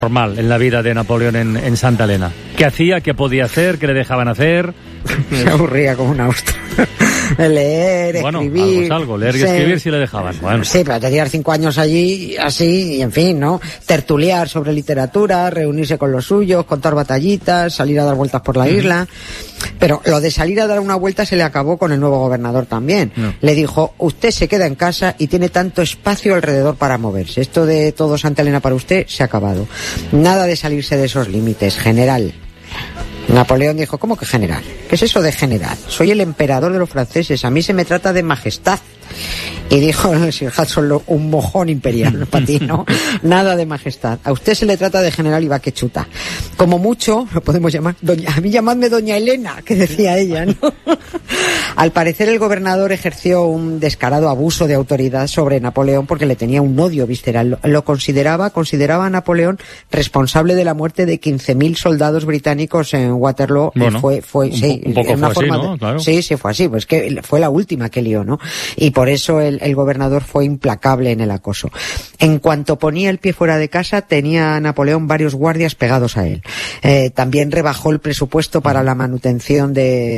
normal en la vida de Napoleón en Santa Elena. ¿Qué hacía? ¿Qué podía hacer? ¿Qué le dejaban hacer? Se aburría como una ostra. Leer, escribir... Bueno, algo. Leer y escribir sí le dejaban. Bueno. Sí, pero tener 5 años allí, así, y en fin, ¿no? Tertuliar sobre literatura, reunirse con los suyos, contar batallitas, salir a dar vueltas por la isla. Pero lo de salir a dar una vuelta se le acabó con el nuevo gobernador también. No. Le dijo, usted se queda en casa y tiene tanto espacio alrededor para moverse. Esto de todo Santa Elena para usted se ha acabado. Nada de salirse de esos límites, general. Napoleón dijo, ¿cómo que general? ¿Qué es eso de general? Soy el emperador de los franceses, a mí se me trata de majestad. Y dijo Sir Hudson, un mojón imperial para ti, ¿no? Nada de majestad. A usted se le trata de general y va que chuta. Como mucho, lo podemos llamar, a mí llamadme doña Elena, que decía ella, ¿no? Al parecer el gobernador ejerció un descarado abuso de autoridad sobre Napoleón porque le tenía un odio visceral. Lo consideraba a Napoleón responsable de la muerte de 15.000 soldados británicos en Waterloo. Bueno, fue sí, un poco una fue forma así, ¿no? Claro. Sí, fue así, pues que fue la última que lió, ¿no? Y por eso el gobernador fue implacable en el acoso. En cuanto ponía el pie fuera de casa, tenía Napoleón varios guardias pegados a él. También rebajó el presupuesto para la manutención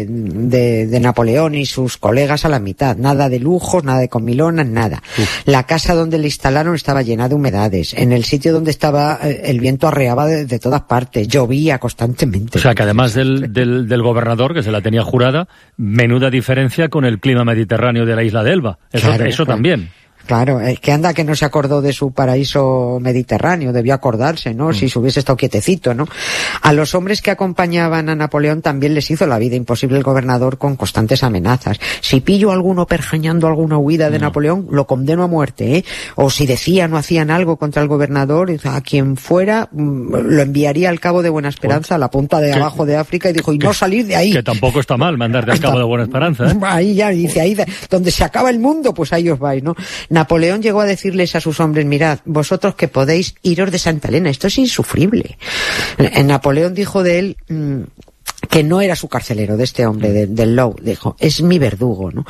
de Napoleón y sus colegas a la mitad. Nada de lujos, nada de comilonas, nada. La casa donde le instalaron estaba llena de humedades. En el sitio donde estaba, el viento arreaba de todas partes. Llovía constantemente. O sea que además del gobernador, que se la tenía jurada, menuda diferencia con el clima mediterráneo de la isla de Elba. Eso también. Claro, es que anda que no se acordó de su paraíso mediterráneo, debió acordarse, ¿no? Si se hubiese estado quietecito, ¿no? A los hombres que acompañaban a Napoleón también les hizo la vida imposible el gobernador con constantes amenazas. Si pillo a alguno pergeñando alguna huida de Napoleón, lo condeno a muerte, ¿eh? O si decían o hacían algo contra el gobernador, a quien fuera, lo enviaría al Cabo de Buena Esperanza, a la punta de abajo de África, y dijo, y no salir de ahí. Que tampoco está mal mandarte al Cabo de Buena Esperanza, ¿eh? Ahí ya, dice, ahí donde se acaba el mundo, pues ahí os vais, ¿no? Napoleón llegó a decirles a sus hombres, mirad, vosotros que podéis iros de Santa Elena, esto es insufrible. Napoleón dijo de él que no era su carcelero, de este hombre, del Lowe, dijo, es mi verdugo, ¿no?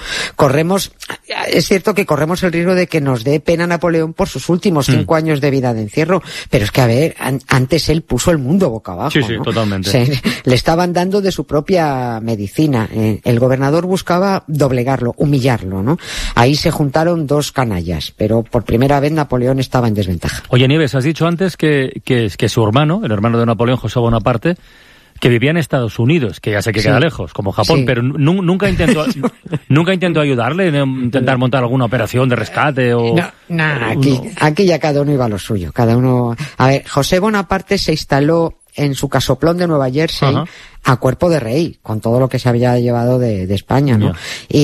Es cierto que corremos el riesgo de que nos dé pena Napoleón por sus últimos 5 años de vida de encierro, pero es que, a ver, antes él puso el mundo boca abajo, sí, ¿no? Totalmente. Le estaban dando de su propia medicina. El gobernador buscaba doblegarlo, humillarlo, ¿no? Ahí se juntaron 2 canallas, pero por primera vez Napoleón estaba en desventaja. Oye, Nieves, has dicho antes que su hermano, el hermano de Napoleón, José Bonaparte, que vivía en Estados Unidos, que ya sé que queda lejos, como Japón, pero nunca intentó ayudarle, intentar montar alguna operación de rescate o... Aquí ya cada uno iba a lo suyo, cada uno... A ver, José Bonaparte se instaló en su casoplón de Nueva Jersey a cuerpo de rey, con todo lo que se había llevado de España, ¿no?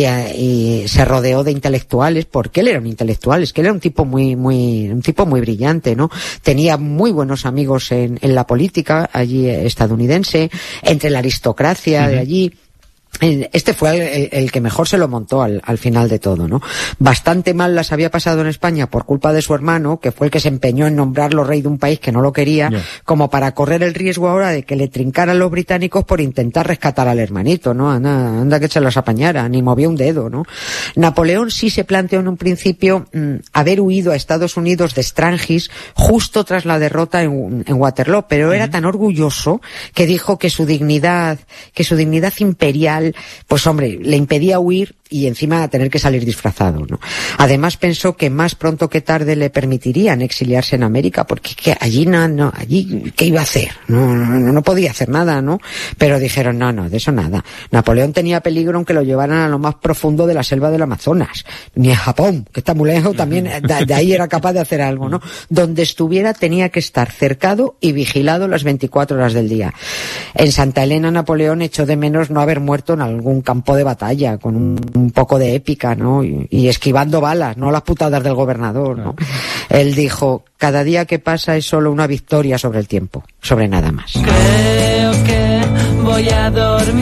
Y se rodeó de intelectuales, porque él era un intelectual, es que él era un tipo muy brillante, ¿no? Tenía muy buenos amigos en la política allí estadounidense, entre la aristocracia de allí. Este fue el que mejor se lo montó al final de todo, ¿no? Bastante mal las había pasado en España por culpa de su hermano, que fue el que se empeñó en nombrarlo rey de un país que no lo quería, como para correr el riesgo ahora de que le trincaran los británicos por intentar rescatar al hermanito, ¿no? Anda que se los apañara, ni movió un dedo, ¿no? Napoleón sí se planteó en un principio haber huido a Estados Unidos de Strangis justo tras la derrota en Waterloo, pero era tan orgulloso que dijo que su dignidad imperial, pues hombre, le impedía huir y encima tener que salir disfrazado, ¿no? Además pensó que más pronto que tarde le permitirían exiliarse en América, porque que allí allí ¿qué iba a hacer? No podía hacer nada, ¿no? Pero dijeron, no, de eso nada. Napoleón tenía peligro aunque lo llevaran a lo más profundo de la selva del Amazonas. Ni a Japón, que está muy lejos, también de ahí era capaz de hacer algo, ¿no? Donde estuviera tenía que estar cercado y vigilado las 24 horas del día. En Santa Elena Napoleón echó de menos no haber muerto en algún campo de batalla, con un poco de épica, ¿no? Y esquivando balas, no las putadas del gobernador, ¿no? Él dijo, cada día que pasa es solo una victoria sobre el tiempo, sobre nada más. Creo que voy a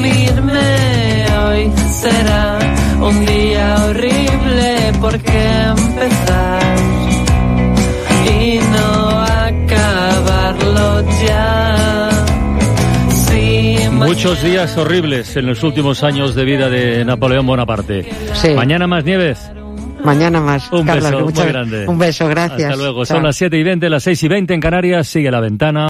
dormirme hoy, será un día horrible porque empezar y no acabarlo ya. Muchos días horribles en los últimos años de vida de Napoleón Bonaparte. Sí. Mañana más Nieves. Mañana más. Un Carlos, beso muy grande. Un beso, gracias. Hasta luego. Chao. Son las 7:20, las 6:20 en Canarias. Sigue La Ventana.